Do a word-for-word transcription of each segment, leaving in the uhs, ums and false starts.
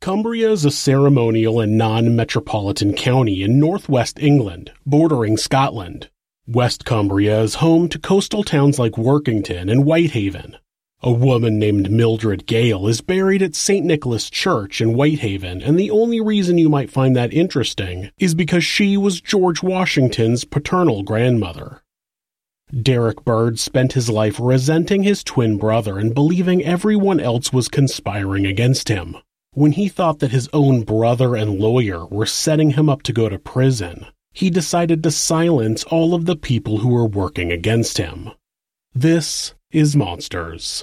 Cumbria is a ceremonial and non-metropolitan county in northwest England, bordering Scotland. West Cumbria is home to coastal towns like Workington and Whitehaven. A woman named Mildred Gale is buried at Saint Nicholas Church in Whitehaven, and the only reason you might find that interesting is because she was George Washington's paternal grandmother. Derek Bird spent his life resenting his twin brother and believing everyone else was conspiring against him. When he thought that his own brother and lawyer were setting him up to go to prison, he decided to silence all of the people who were working against him. This is Monsters.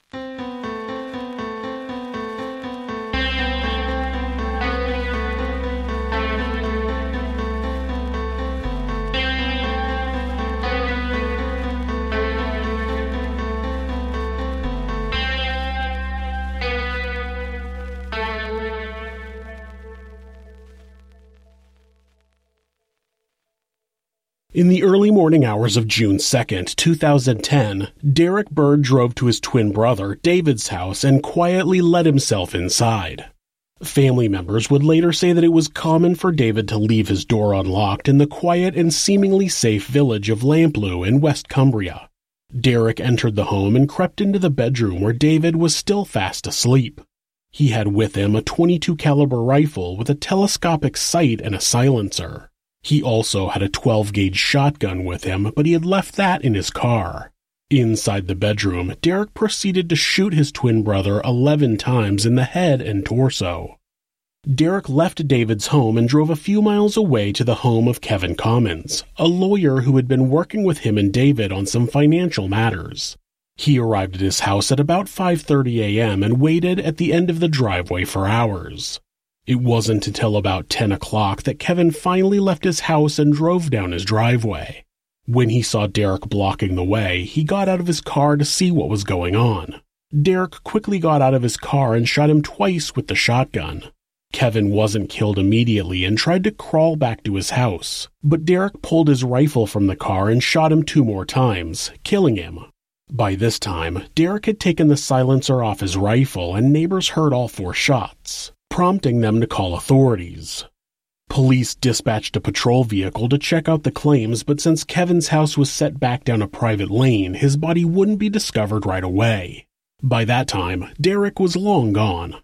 In the early morning hours of June second, two thousand ten, Derek Bird drove to his twin brother David's house and quietly let himself inside. Family members would later say that it was common for David to leave his door unlocked in the quiet and seemingly safe village of Lamplugh in West Cumbria. Derek entered the home and crept into the bedroom where David was still fast asleep. He had with him a twenty-two caliber rifle with a telescopic sight and a silencer. He also had a twelve gauge shotgun with him, but he had left that in his car. Inside the bedroom, Derek proceeded to shoot his twin brother eleven times in the head and torso. Derek left David's home and drove a few miles away to the home of Kevin Commons, a lawyer who had been working with him and David on some financial matters. He arrived at his house at about five thirty a.m. and waited at the end of the driveway for hours. It wasn't until about ten o'clock that Kevin finally left his house and drove down his driveway. When he saw Derek blocking the way, he got out of his car to see what was going on. Derek quickly got out of his car and shot him twice with the shotgun. Kevin wasn't killed immediately and tried to crawl back to his house, but Derek pulled his rifle from the car and shot him two more times, killing him. By this time, Derek had taken the silencer off his rifle and neighbors heard all four shots, prompting them to call authorities. Police dispatched a patrol vehicle to check out the claims, but since Kevin's house was set back down a private lane, his body wouldn't be discovered right away. By that time, Derek was long gone.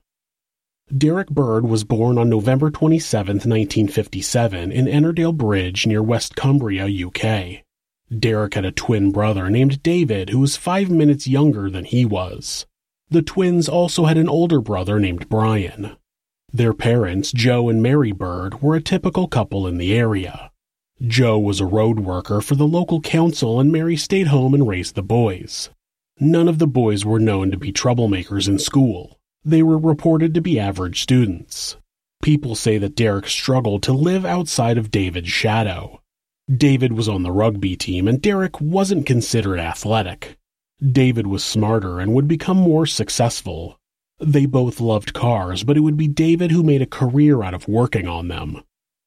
Derek Bird was born on November twenty-seventh, nineteen fifty-seven in Ennerdale Bridge near West Cumbria, U K. Derek had a twin brother named David who was five minutes younger than he was. The twins also had an older brother named Brian. Their parents, Joe and Mary Bird, were a typical couple in the area. Joe was a road worker for the local council and Mary stayed home and raised the boys. None of the boys were known to be troublemakers in school. They were reported to be average students. People say that Derek struggled to live outside of David's shadow. David was on the rugby team and Derek wasn't considered athletic. David was smarter and would become more successful. They both loved cars, but it would be David who made a career out of working on them.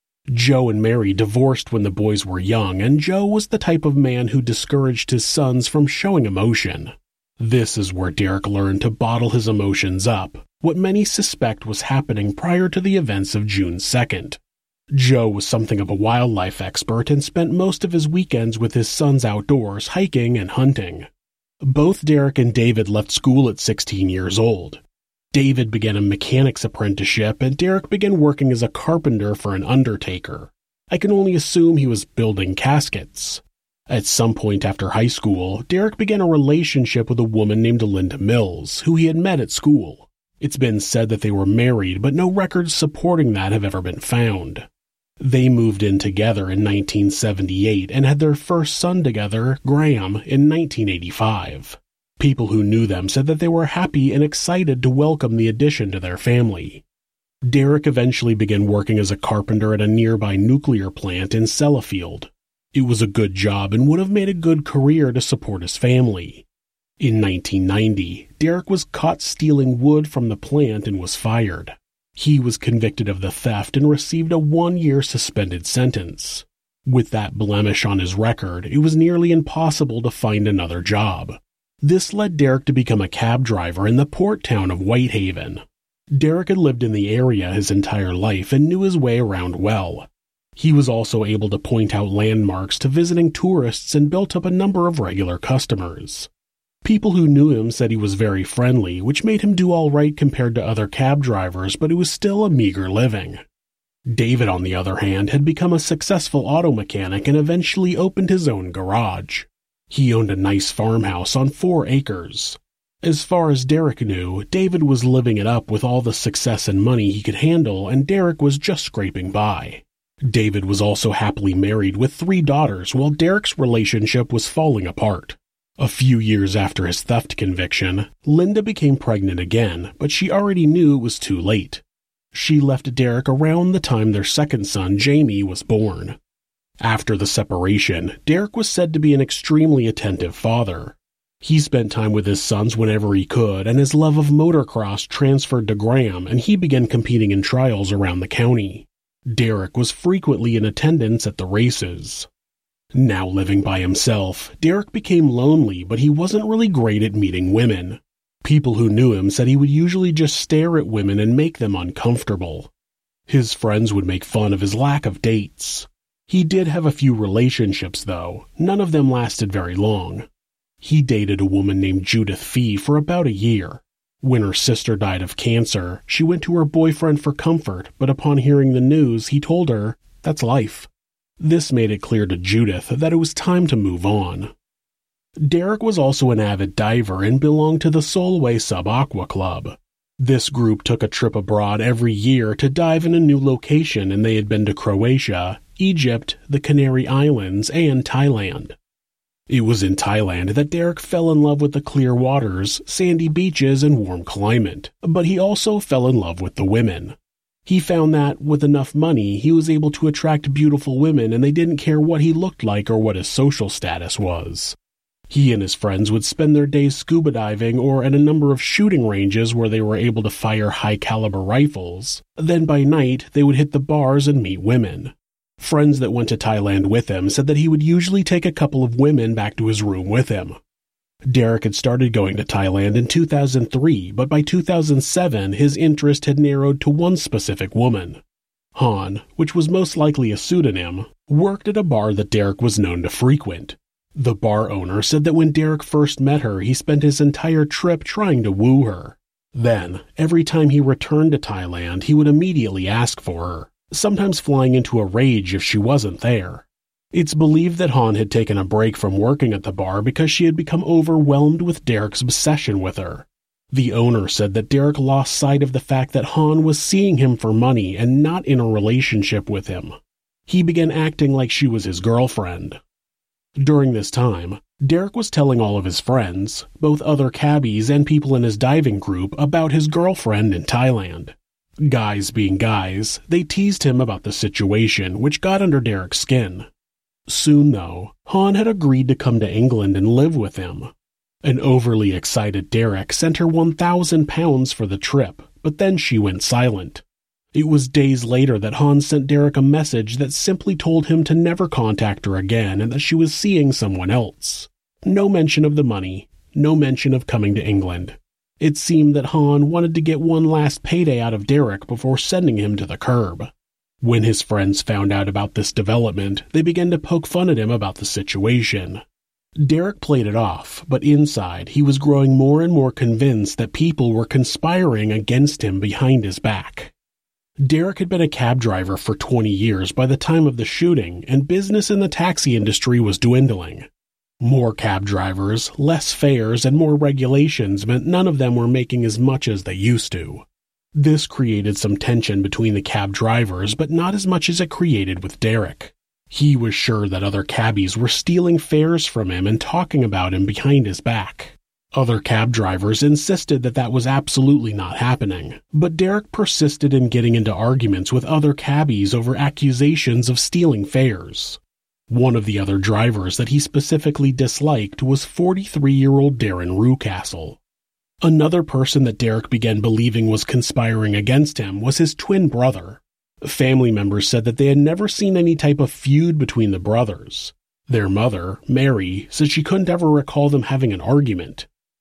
Joe and Mary divorced when the boys were young, and Joe was the type of man who discouraged his sons from showing emotion. This is where Derek learned to bottle his emotions up, what many suspect was happening prior to the events of June second. Joe was something of a wildlife expert and spent most of his weekends with his sons outdoors hiking and hunting. Both Derek and David left school at sixteen years old. David began a mechanic's apprenticeship and Derek began working as a carpenter for an undertaker. I can only assume he was building caskets. At some point after high school, Derek began a relationship with a woman named Linda Mills, who he had met at school. It's been said that they were married, but no records supporting that have ever been found. They moved in together in nineteen seventy-eight and had their first son together, Graham, in nineteen eighty-five. People who knew them said that they were happy and excited to welcome the addition to their family. Derek eventually began working as a carpenter at a nearby nuclear plant in Sellafield. It was a good job and would have made a good career to support his family. In nineteen ninety, Derek was caught stealing wood from the plant and was fired. He was convicted of the theft and received a one-year suspended sentence. With that blemish on his record, it was nearly impossible to find another job. This led Derek to become a cab driver in the port town of Whitehaven. Derek had lived in the area his entire life and knew his way around well. He was also able to point out landmarks to visiting tourists and built up a number of regular customers. People who knew him said he was very friendly, which made him do all right compared to other cab drivers, but it was still a meager living. David, on the other hand, had become a successful auto mechanic and eventually opened his own garage. He owned a nice farmhouse on four acres. As far as Derek knew, David was living it up with all the success and money he could handle, and Derek was just scraping by. David was also happily married with three daughters, while Derek's relationship was falling apart. A few years after his theft conviction, Linda became pregnant again, but she already knew it was too late. She left Derek around the time their second son, Jamie, was born. After the separation, Derek was said to be an extremely attentive father. He spent time with his sons whenever he could, and his love of motocross transferred to Graham, and he began competing in trials around the county. Derek was frequently in attendance at the races. Now living by himself, Derek became lonely, but he wasn't really great at meeting women. People who knew him said he would usually just stare at women and make them uncomfortable. His friends would make fun of his lack of dates. He did have a few relationships, though. None of them lasted very long. He dated a woman named Judith Fee for about a year. When her sister died of cancer, she went to her boyfriend for comfort, but upon hearing the news, he told her, "That's life." This made it clear to Judith that it was time to move on. Derek was also an avid diver and belonged to the Solway Sub-Aqua Club. This group took a trip abroad every year to dive in a new location, and they had been to Croatia, Egypt, the Canary Islands, and Thailand. It was in Thailand that Derek fell in love with the clear waters, sandy beaches, and warm climate, but he also fell in love with the women. He found that, with enough money, he was able to attract beautiful women and they didn't care what he looked like or what his social status was. He and his friends would spend their days scuba diving or at a number of shooting ranges where they were able to fire high-caliber rifles. Then by night, they would hit the bars and meet women. Friends that went to Thailand with him said that he would usually take a couple of women back to his room with him. Derek had started going to Thailand in two thousand three, but by two thousand seven his interest had narrowed to one specific woman. Han, which was most likely a pseudonym, worked at a bar that Derek was known to frequent. The bar owner said that when Derek first met her, he spent his entire trip trying to woo her. Then, every time he returned to Thailand, he would immediately ask for her, sometimes flying into a rage if she wasn't there. It's believed that Han had taken a break from working at the bar because she had become overwhelmed with Derek's obsession with her. The owner said that Derek lost sight of the fact that Han was seeing him for money and not in a relationship with him. He began acting like she was his girlfriend. During this time, Derek was telling all of his friends, both other cabbies and people in his diving group, about his girlfriend in Thailand. Guys being guys, they teased him about the situation, which got under Derek's skin. Soon, though, Han had agreed to come to England and live with him. An overly excited Derek sent her one thousand pounds for the trip, but then she went silent. It was days later that Han sent Derek a message that simply told him to never contact her again and that she was seeing someone else. No mention of the money, no mention of coming to England. It seemed that Han wanted to get one last payday out of Derek before sending him to the curb. When his friends found out about this development, they began to poke fun at him about the situation. Derek played it off, but inside he was growing more and more convinced that people were conspiring against him behind his back. Derek had been a cab driver for twenty years by the time of the shooting, and business in the taxi industry was dwindling. More cab drivers, less fares, and more regulations meant none of them were making as much as they used to. This created some tension between the cab drivers, but not as much as it created with Derek. He was sure that other cabbies were stealing fares from him and talking about him behind his back. Other cab drivers insisted that that was absolutely not happening, but Derek persisted in getting into arguments with other cabbies over accusations of stealing fares. One of the other drivers that he specifically disliked was forty-three-year-old Darren Rucastle. Another person that Derek began believing was conspiring against him was his twin brother. Family members said that they had never seen any type of feud between the brothers. Their mother, Mary, said she couldn't ever recall them having an argument.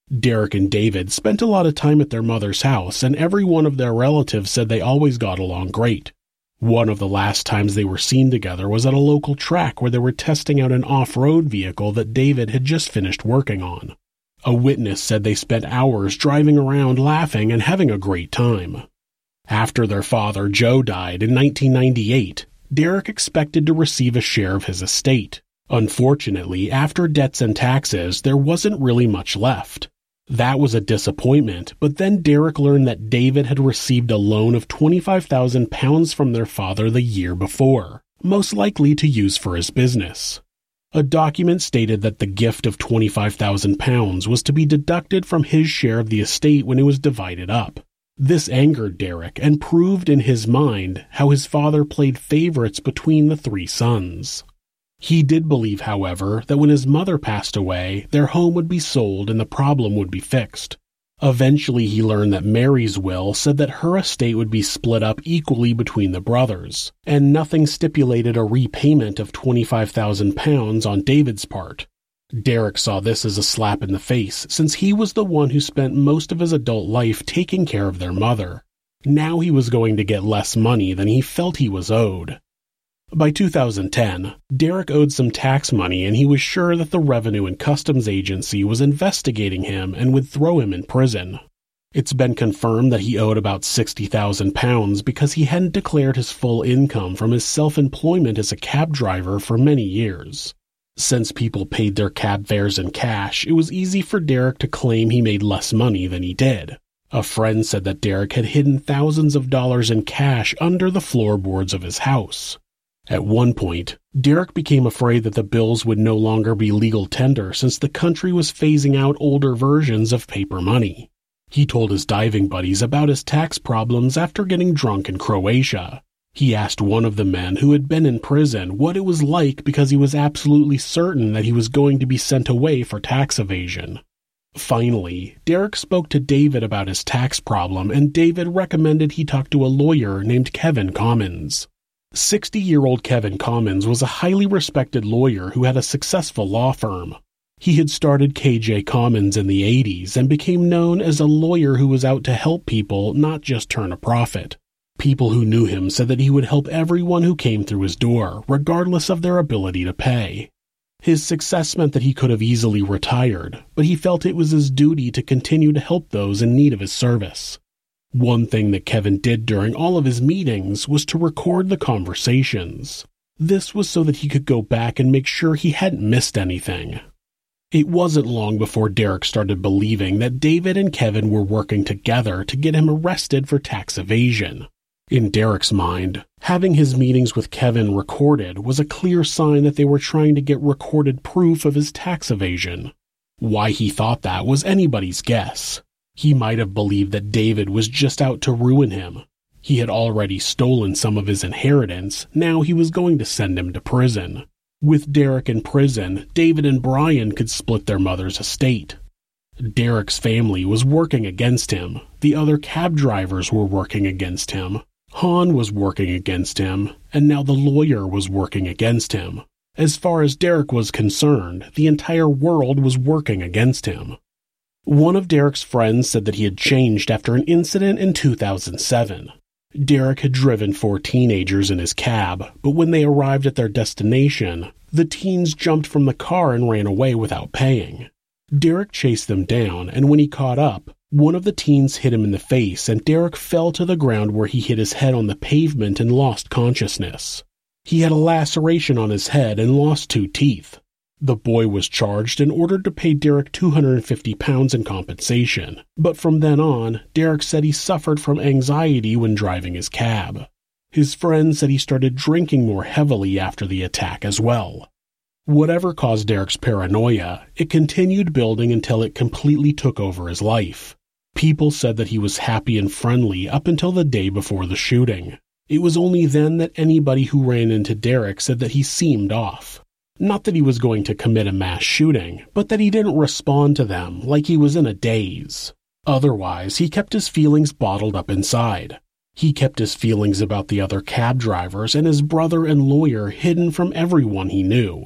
Derek and David spent a lot of time at their mother's house, and every one of their relatives said they always got along great. One of the last times they were seen together was at a local track where they were testing out an off-road vehicle that David had just finished working on. A witness said they spent hours driving around laughing and having a great time. After their father, Joe, died in nineteen ninety-eight, Derek expected to receive a share of his estate. Unfortunately, after debts and taxes, there wasn't really much left. That was a disappointment, but then Derek learned that David had received a loan of twenty-five thousand pounds from their father the year before, most likely to use for his business. A document stated that the gift of twenty-five thousand pounds was to be deducted from his share of the estate when it was divided up. This angered Derek and proved in his mind how his father played favorites between the three sons. He did believe, however, that when his mother passed away, their home would be sold and the problem would be fixed. Eventually he learned that Mary's will said that her estate would be split up equally between the brothers, and nothing stipulated a repayment of twenty-five thousand pounds on David's part. Derek saw this as a slap in the face, since he was the one who spent most of his adult life taking care of their mother. Now he was going to get less money than he felt he was owed. By two thousand ten, Derek owed some tax money, and he was sure that the Revenue and Customs Agency was investigating him and would throw him in prison. It's been confirmed that he owed about sixty thousand pounds because he hadn't declared his full income from his self-employment as a cab driver for many years. Since people paid their cab fares in cash, it was easy for Derek to claim he made less money than he did. A friend said that Derek had hidden thousands of dollars in cash under the floorboards of his house. At one point, Derek became afraid that the bills would no longer be legal tender since the country was phasing out older versions of paper money. He told his diving buddies about his tax problems after getting drunk in Croatia. He asked one of the men who had been in prison what it was like because he was absolutely certain that he was going to be sent away for tax evasion. Finally, Derek spoke to David about his tax problem, and David recommended he talk to a lawyer named Kevin Commons. sixty-year-old Kevin Commons was a highly respected lawyer who had a successful law firm. He had started K J Commons in the eighties and became known as a lawyer who was out to help people, not just turn a profit. People who knew him said that he would help everyone who came through his door, regardless of their ability to pay. His success meant that he could have easily retired, but he felt it was his duty to continue to help those in need of his service. One thing that Kevin did during all of his meetings was to record the conversations. This was so that he could go back and make sure he hadn't missed anything. It wasn't long before Derek started believing that David and Kevin were working together to get him arrested for tax evasion. In Derek's mind, having his meetings with Kevin recorded was a clear sign that they were trying to get recorded proof of his tax evasion. Why he thought that was anybody's guess. He might have believed that David was just out to ruin him. He had already stolen some of his inheritance, now he was going to send him to prison. With Derek in prison, David and Brian could split their mother's estate. Derek's family was working against him, the other cab drivers were working against him, Han was working against him, and now the lawyer was working against him. As far as Derek was concerned, the entire world was working against him. One of Derek's friends said that he had changed after an incident in two thousand seven. Derek had driven four teenagers in his cab, but when they arrived at their destination, the teens jumped from the car and ran away without paying. Derek chased them down, and when he caught up, one of the teens hit him in the face, and Derek fell to the ground where he hit his head on the pavement and lost consciousness. He had a laceration on his head and lost two teeth. The boy was charged and ordered to pay Derek two hundred fifty pounds in compensation, but from then on, Derek said he suffered from anxiety when driving his cab. His friend said he started drinking more heavily after the attack as well. Whatever caused Derek's paranoia, it continued building until it completely took over his life. People said that he was happy and friendly up until the day before the shooting. It was only then that anybody who ran into Derek said that he seemed off. Not that he was going to commit a mass shooting, but that he didn't respond to them like he was in a daze. Otherwise, he kept his feelings bottled up inside. He kept his feelings about the other cab drivers and his brother and lawyer hidden from everyone he knew.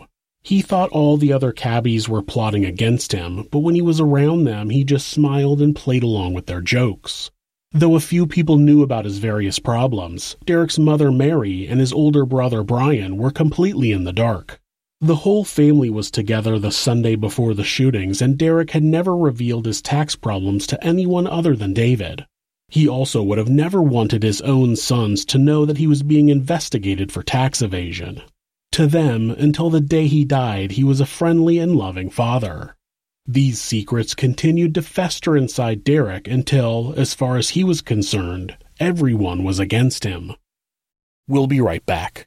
He thought all the other cabbies were plotting against him, but when he was around them, he just smiled and played along with their jokes. Though a few people knew about his various problems, Derek's mother Mary and his older brother Brian were completely in the dark. The whole family was together the Sunday before the shootings, and Derek had never revealed his tax problems to anyone other than David. He also would have never wanted his own sons to know that he was being investigated for tax evasion. To them, until the day he died, he was a friendly and loving father. These secrets continued to fester inside Derek until, as far as he was concerned, everyone was against him. We'll be right back.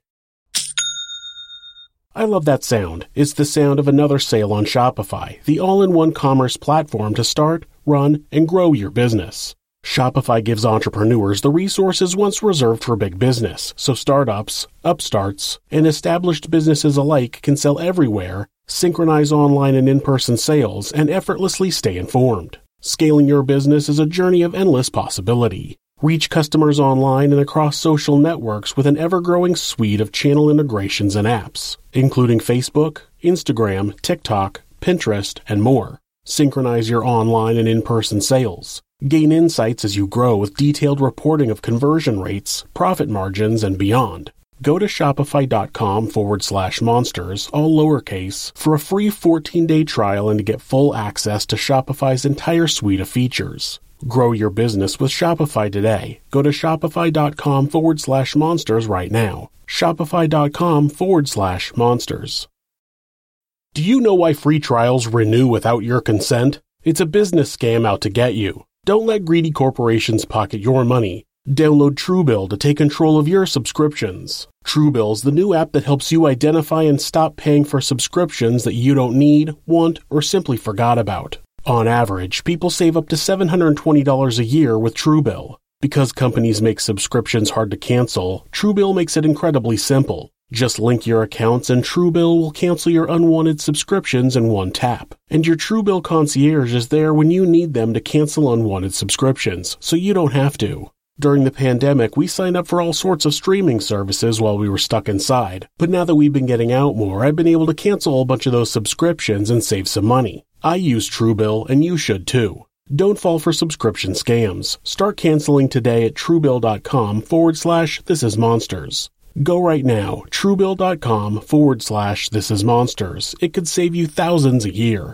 I love that sound. It's the sound of another sale on Shopify, the all-in-one commerce platform to start, run, and grow your business. Shopify gives entrepreneurs the resources once reserved for big business, so startups, upstarts, and established businesses alike can sell everywhere, synchronize online and in-person sales, and effortlessly stay informed. Scaling your business is a journey of endless possibility. Reach customers online and across social networks with an ever-growing suite of channel integrations and apps, including Facebook, Instagram, TikTok, Pinterest, and more. Synchronize your online and in-person sales. Gain insights as you grow with detailed reporting of conversion rates, profit margins, and beyond. Go to shopify.com forward slash monsters, all lowercase, for a free fourteen-day trial and to get full access to Shopify's entire suite of features. Grow your business with Shopify today. Go to shopify.com forward slash monsters right now. Shopify.com forward slash monsters. Do you know why free trials renew without your consent? It's a business scam out to get you. Don't let greedy corporations pocket your money. Download Truebill to take control of your subscriptions. Truebill is the new app that helps you identify and stop paying for subscriptions that you don't need, want, or simply forgot about. On average, people save up to seven hundred twenty dollars a year with Truebill. Because companies make subscriptions hard to cancel, Truebill makes it incredibly simple. Just link your accounts and Truebill will cancel your unwanted subscriptions in one tap. And your Truebill concierge is there when you need them to cancel unwanted subscriptions, so you don't have to. During the pandemic, we signed up for all sorts of streaming services while we were stuck inside. But now that we've been getting out more, I've been able to cancel a bunch of those subscriptions and save some money. I use Truebill, and you should too. Don't fall for subscription scams. Start canceling today at Truebill.com forward slash This Is Monsters. Go right now, Truebill.com forward slash This Is Monsters. It could save you thousands a year.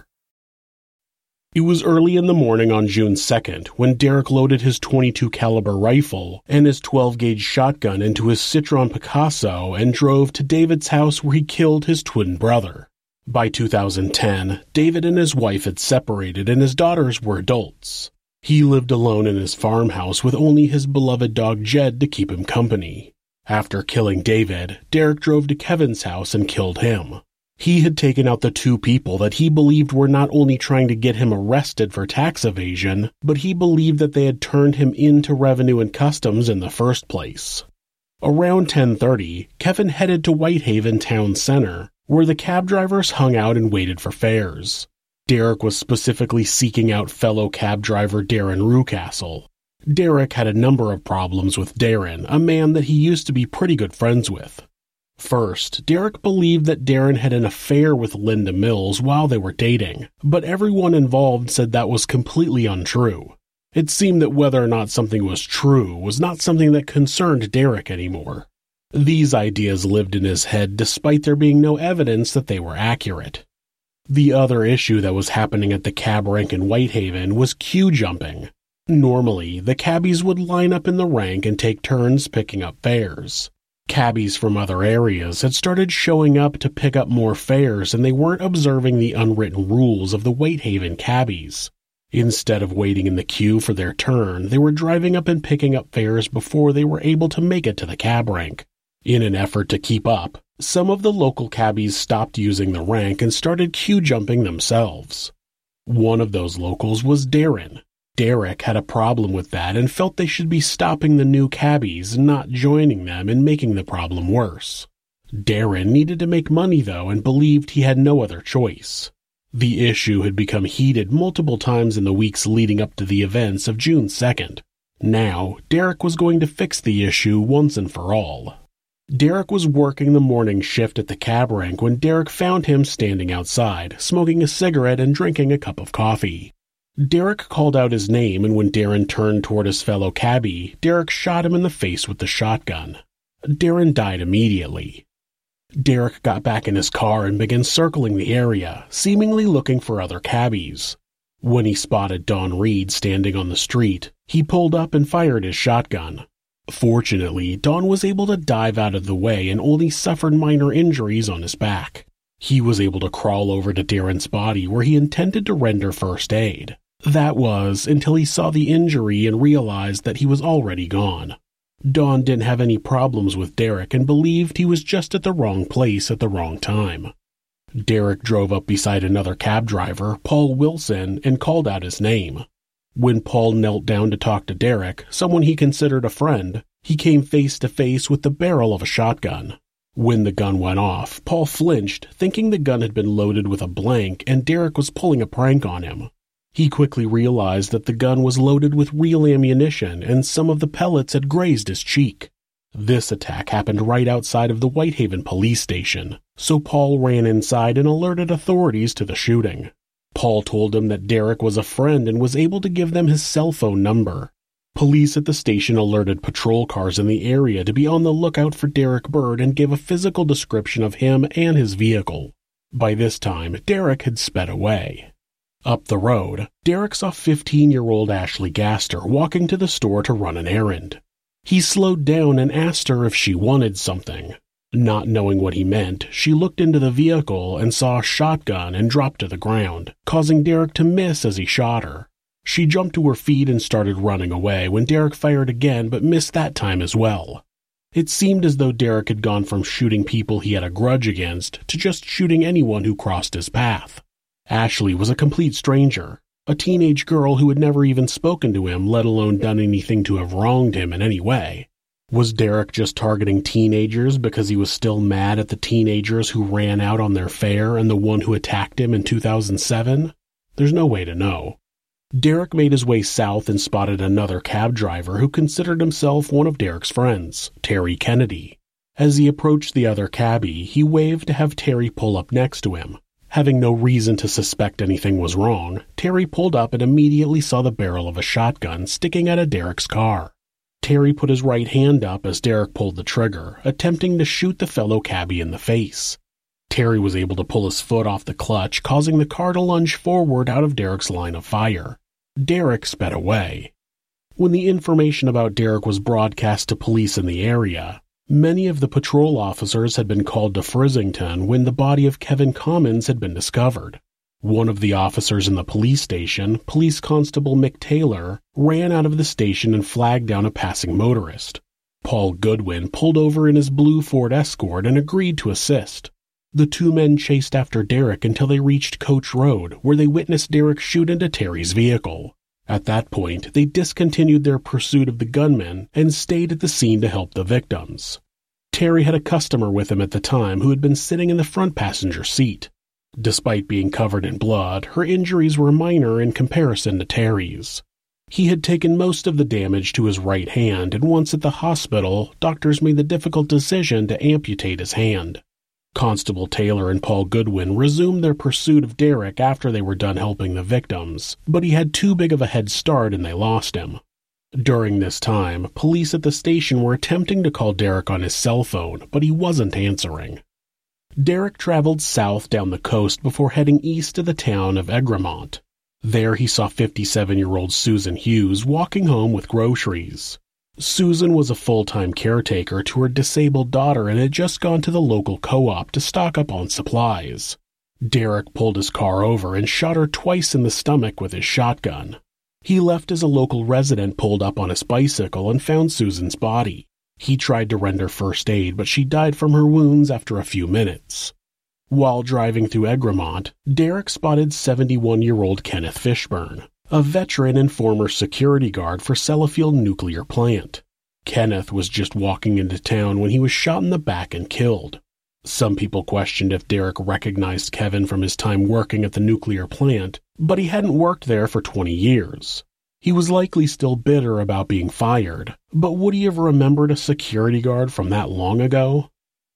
It was early in the morning on June second when Derek loaded his twenty-two caliber rifle and his twelve gauge shotgun into his Citroen Picasso and drove to David's house where he killed his twin brother. By two thousand ten, David and his wife had separated and his daughters were adults. He lived alone in his farmhouse with only his beloved dog Jed to keep him company. After killing David, Derek drove to Kevin's house and killed him. He had taken out the two people that he believed were not only trying to get him arrested for tax evasion, but he believed that they had turned him into Revenue and Customs in the first place. Around ten thirty, Kevin headed to Whitehaven Town Center, where the cab drivers hung out and waited for fares. Derek was specifically seeking out fellow cab driver Darren Rucastle. Derek had a number of problems with Darren, a man that he used to be pretty good friends with. First, Derek believed that Darren had an affair with Linda Mills while they were dating, but everyone involved said that was completely untrue. It seemed that whether or not something was true was not something that concerned Derek anymore. These ideas lived in his head despite there being no evidence that they were accurate. The other issue that was happening at the cab rank in Whitehaven was queue jumping. Normally, the cabbies would line up in the rank and take turns picking up fares. Cabbies from other areas had started showing up to pick up more fares, and they weren't observing the unwritten rules of the Whitehaven cabbies. Instead of waiting in the queue for their turn, they were driving up and picking up fares before they were able to make it to the cab rank. In an effort to keep up, some of the local cabbies stopped using the rank and started queue jumping themselves. One of those locals was Darren. Derek had a problem with that and felt they should be stopping the new cabbies, not joining them and making the problem worse. Darren needed to make money though and believed he had no other choice. The issue had become heated multiple times in the weeks leading up to the events of June second. Now, Derek was going to fix the issue once and for all. Derek was working the morning shift at the cab rank when Derek found him standing outside, smoking a cigarette and drinking a cup of coffee. Derek called out his name, and when Darren turned toward his fellow cabbie, Derek shot him in the face with the shotgun. Darren died immediately. Derek got back in his car and began circling the area, seemingly looking for other cabbies. When he spotted Don Reed standing on the street, he pulled up and fired his shotgun. Fortunately, Don was able to dive out of the way and only suffered minor injuries on his back. He was able to crawl over to Darren's body where he intended to render first aid. That was until he saw the injury and realized that he was already gone. Don didn't have any problems with Derek and believed he was just at the wrong place at the wrong time. Derek drove up beside another cab driver, Paul Wilson, and called out his name. When Paul knelt down to talk to Derek, someone he considered a friend, he came face to face with the barrel of a shotgun. When the gun went off, Paul flinched, thinking the gun had been loaded with a blank and Derek was pulling a prank on him. He quickly realized that the gun was loaded with real ammunition and some of the pellets had grazed his cheek. This attack happened right outside of the Whitehaven police station, so Paul ran inside and alerted authorities to the shooting. Paul told him that Derek was a friend and was able to give them his cell phone number. Police at the station alerted patrol cars in the area to be on the lookout for Derek Bird and gave a physical description of him and his vehicle. By this time, Derek had sped away. Up the road, Derek saw fifteen-year-old Ashley Gaster walking to the store to run an errand. He slowed down and asked her if she wanted something. Not knowing what he meant, she looked into the vehicle and saw a shotgun and dropped to the ground, causing Derek to miss as he shot her. She jumped to her feet and started running away when Derek fired again but missed that time as well. It seemed as though Derek had gone from shooting people he had a grudge against to just shooting anyone who crossed his path. Ashley was a complete stranger, a teenage girl who had never even spoken to him, let alone done anything to have wronged him in any way. Was Derek just targeting teenagers because he was still mad at the teenagers who ran out on their fare and the one who attacked him in two thousand seven? There's no way to know. Derek made his way south and spotted another cab driver who considered himself one of Derek's friends, Terry Kennedy. As he approached the other cabbie, he waved to have Terry pull up next to him. Having no reason to suspect anything was wrong, Terry pulled up and immediately saw the barrel of a shotgun sticking out of Derek's car. Terry put his right hand up as Derek pulled the trigger, attempting to shoot the fellow cabbie in the face. Terry was able to pull his foot off the clutch, causing the car to lunge forward out of Derek's line of fire. Derek sped away. When the information about Derek was broadcast to police in the area, many of the patrol officers had been called to Frizzington when the body of Kevin Commons had been discovered. One of the officers in the police station, Police Constable Mick Taylor, ran out of the station and flagged down a passing motorist. Paul Goodwin pulled over in his blue Ford Escort and agreed to assist. The two men chased after Derek until they reached Coach Road, where they witnessed Derek shoot into Terry's vehicle. At that point, they discontinued their pursuit of the gunman and stayed at the scene to help the victims. Terry had a customer with him at the time who had been sitting in the front passenger seat. Despite being covered in blood, her injuries were minor in comparison to Terry's. He had taken most of the damage to his right hand, and once at the hospital, doctors made the difficult decision to amputate his hand. Constable Taylor and Paul Goodwin resumed their pursuit of Derek after they were done helping the victims, but he had too big of a head start and they lost him. During this time, police at the station were attempting to call Derek on his cell phone, but he wasn't answering. Derek traveled south down the coast before heading east to the town of Egremont. There he saw fifty-seven-year-old Susan Hughes walking home with groceries. Susan was a full-time caretaker to her disabled daughter and had just gone to the local co-op to stock up on supplies. Derek pulled his car over and shot her twice in the stomach with his shotgun. He left as a local resident pulled up on his bicycle and found Susan's body. He tried to render first aid, but she died from her wounds after a few minutes. While driving through Egremont, Derek spotted seventy-one-year-old Kenneth Fishburne, a veteran and former security guard for Sellafield Nuclear Plant. Kenneth was just walking into town when he was shot in the back and killed. Some people questioned if Derek recognized Kevin from his time working at the nuclear plant, but he hadn't worked there for twenty years. He was likely still bitter about being fired, but would he have remembered a security guard from that long ago?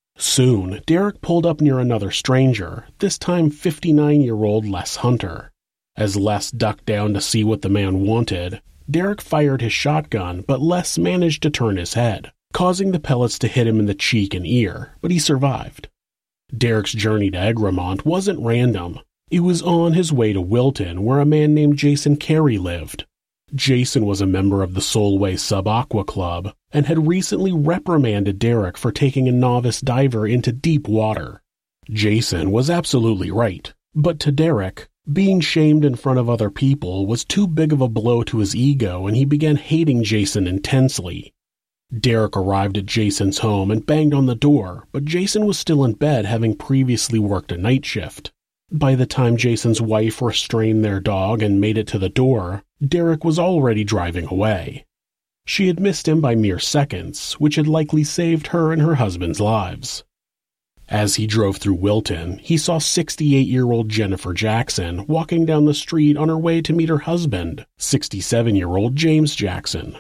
Soon, Derek pulled up near another stranger, this time fifty-nine-year-old Les Hunter. As Les ducked down to see what the man wanted, Derek fired his shotgun, but Les managed to turn his head, causing the pellets to hit him in the cheek and ear, but he survived. Derek's journey to Egremont wasn't random. It was on his way to Wilton, where a man named Jason Carey lived. Jason was a member of the Solway Sub-Aqua Club and had recently reprimanded Derek for taking a novice diver into deep water. Jason was absolutely right, but to Derek, being shamed in front of other people was too big of a blow to his ego, and he began hating Jason intensely. Derek arrived at Jason's home and banged on the door, but Jason was still in bed, having previously worked a night shift. By the time Jason's wife restrained their dog and made it to the door, Derek was already driving away. She had missed him by mere seconds, which had likely saved her and her husband's lives. As he drove through Wilton, he saw sixty-eight-year-old Jennifer Jackson walking down the street on her way to meet her husband, sixty-seven-year-old James Jackson.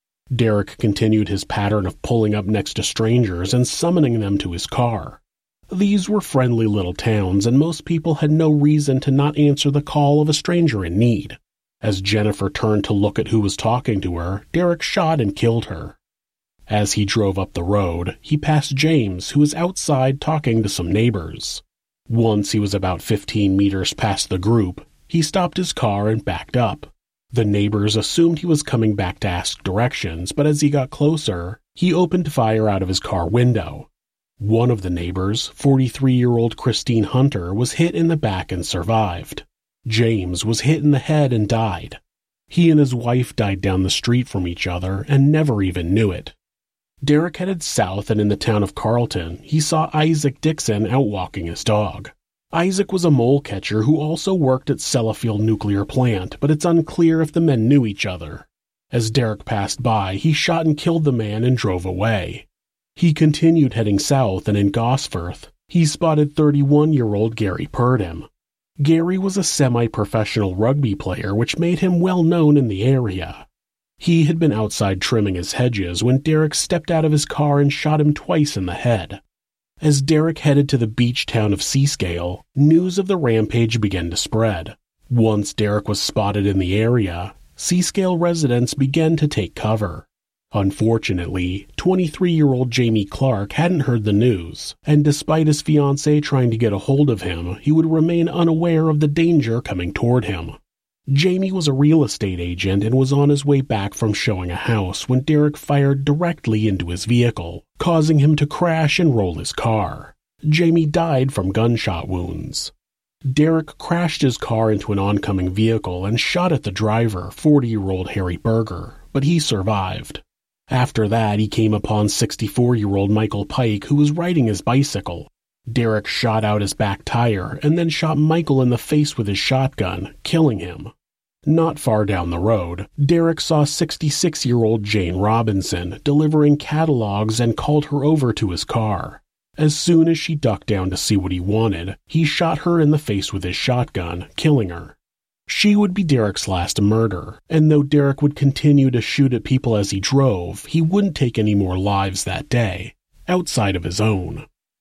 Derek continued his pattern of pulling up next to strangers and summoning them to his car. These were friendly little towns, and most people had no reason to not answer the call of a stranger in need. As Jennifer turned to look at who was talking to her, Derek shot and killed her. As he drove up the road, he passed James, who was outside talking to some neighbors. Once he was about fifteen meters past the group, he stopped his car and backed up. The neighbors assumed he was coming back to ask directions, but as he got closer, he opened fire out of his car window. One of the neighbors, forty-three-year-old Christine Hunter, was hit in the back and survived. James was hit in the head and died. He and his wife died down the street from each other and never even knew it. Derek headed south, and in the town of Carlton, he saw Isaac Dixon out walking his dog. Isaac was a mole catcher who also worked at Sellafield Nuclear Plant, but it's unclear if the men knew each other. As Derek passed by, he shot and killed the man and drove away. He continued heading south, and in Gosforth, he spotted thirty-one-year-old Gary Purdom. Gary was a semi-professional rugby player, which made him well known in the area. He had been outside trimming his hedges when Derek stepped out of his car and shot him twice in the head. As Derek headed to the beach town of Seascale, news of the rampage began to spread. Once Derek was spotted in the area, Seascale residents began to take cover. Unfortunately, twenty-three-year-old Jamie Clark hadn't heard the news, and despite his fiancée trying to get a hold of him, he would remain unaware of the danger coming toward him. Jamie was a real estate agent and was on his way back from showing a house when Derek fired directly into his vehicle, causing him to crash and roll his car. Jamie died from gunshot wounds. Derek crashed his car into an oncoming vehicle and shot at the driver, forty-year-old Harry Berger, but he survived. After that, he came upon sixty-four-year-old Michael Pike, who was riding his bicycle. Derek shot out his back tire and then shot Michael in the face with his shotgun, killing him. Not far down the road, Derek saw sixty-six-year-old Jane Robinson delivering catalogs and called her over to his car. As soon as she ducked down to see what he wanted, he shot her in the face with his shotgun, killing her. She would be Derek's last murder, and though Derek would continue to shoot at people as he drove, he wouldn't take any more lives that day, outside of his own.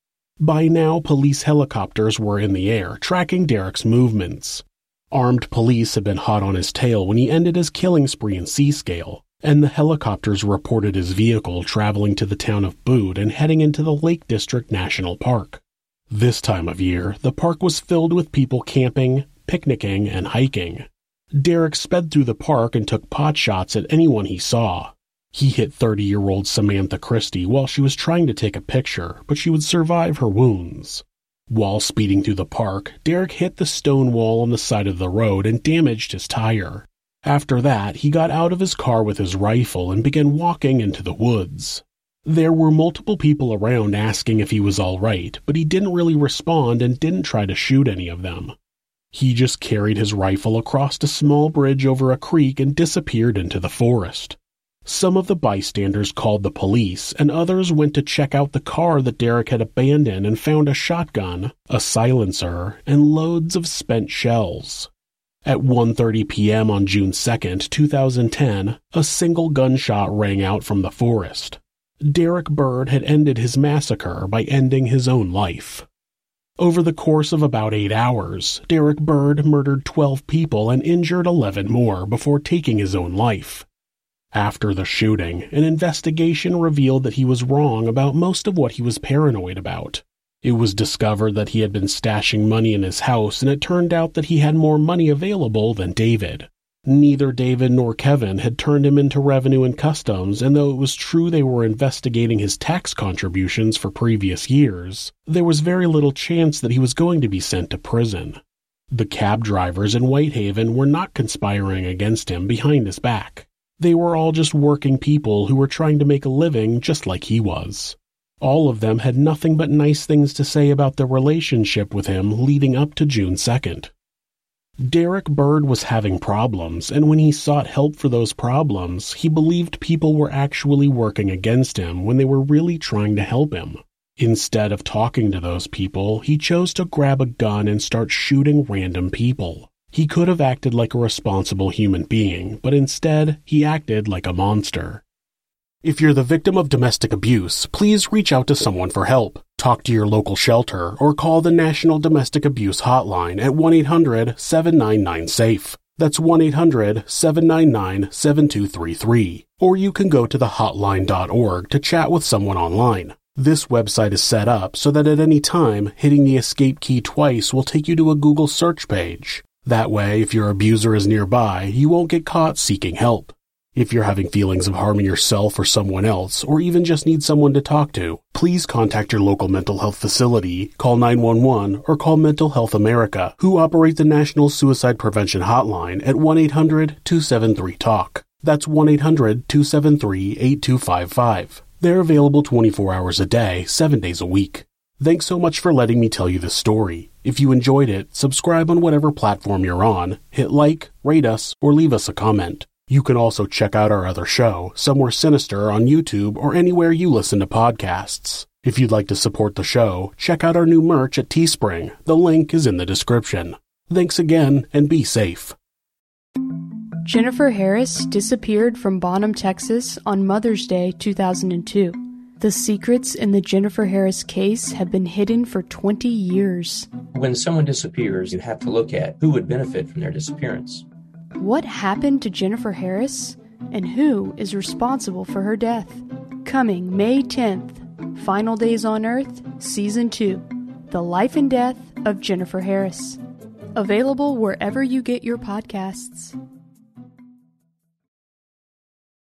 By now, police helicopters were in the air, tracking Derek's movements. Armed police had been hot on his tail when he ended his killing spree in Seascale, and the helicopters reported his vehicle traveling to the town of Bude and heading into the Lake District National Park. This time of year, the park was filled with people camping, picnicking, and hiking. Derek sped through the park and took pot shots at anyone he saw. He hit thirty-year-old Samantha Christie while she was trying to take a picture, but she would survive her wounds. While speeding through the park, Derek hit the stone wall on the side of the road and damaged his tire. After that, he got out of his car with his rifle and began walking into the woods. There were multiple people around asking if he was all right, but he didn't really respond and didn't try to shoot any of them. He just carried his rifle across a small bridge over a creek and disappeared into the forest. Some of the bystanders called the police, and others went to check out the car that Derek had abandoned and found a shotgun, a silencer, and loads of spent shells. At one thirty p.m. on June second, two thousand ten, a single gunshot rang out from the forest. Derek Byrd had ended his massacre by ending his own life. Over the course of about eight hours, Derek Byrd murdered twelve people and injured eleven more before taking his own life. After the shooting, an investigation revealed that he was wrong about most of what he was paranoid about. It was discovered that he had been stashing money in his house, and it turned out that he had more money available than David. Neither David nor Kevin had turned him into Revenue and Customs, and though it was true they were investigating his tax contributions for previous years, there was very little chance that he was going to be sent to prison. The cab drivers in Whitehaven were not conspiring against him behind his back. They were all just working people who were trying to make a living just like he was. All of them had nothing but nice things to say about their relationship with him leading up to June second. Derek Byrd was having problems, and when he sought help for those problems, he believed people were actually working against him when they were really trying to help him. Instead of talking to those people, he chose to grab a gun and start shooting random people. He could have acted like a responsible human being, but instead, he acted like a monster. If you're the victim of domestic abuse, please reach out to someone for help. Talk to your local shelter or call the National Domestic Abuse Hotline at one eight hundred, seven nine nine, SAFE. That's one eight hundred, seven nine nine, seven two three three. Or you can go to the hotline dot org to chat with someone online. This website is set up so that at any time, hitting the escape key twice will take you to a Google search page. That way, if your abuser is nearby, you won't get caught seeking help. If you're having feelings of harming yourself or someone else, or even just need someone to talk to, please contact your local mental health facility, call nine one one, or call Mental Health America, who operate the National Suicide Prevention Hotline at one eight hundred, two seven three, TALK. That's one eight hundred, two seven three, eight two five five. They're available twenty-four hours a day, seven days a week. Thanks so much for letting me tell you this story. If you enjoyed it, subscribe on whatever platform you're on, hit like, rate us, or leave us a comment. You can also check out our other show, Somewhere Sinister, on YouTube or anywhere you listen to podcasts. If you'd like to support the show, check out our new merch at Teespring. The link is in the description. Thanks again, and be safe. Jennifer Harris disappeared from Bonham, Texas on Mother's Day two thousand two. The secrets in the Jennifer Harris case have been hidden for twenty years. When someone disappears, you have to look at who would benefit from their disappearance. What happened to Jennifer Harris, and who is responsible for her death? Coming May tenth, Final Days on Earth, Season two, The Life and Death of Jennifer Harris. Available wherever you get your podcasts.